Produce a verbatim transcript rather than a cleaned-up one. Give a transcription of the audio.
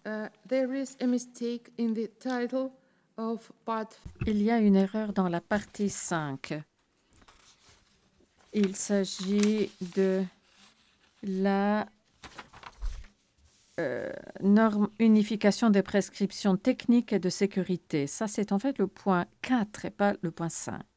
Uh, there is a mistake in the title of part. Il y a une erreur dans la partie cinq. Il s'agit de la euh, norme unification des prescriptions techniques et de sécurité. Ça, c'est en fait le point quatre et pas le point cinq.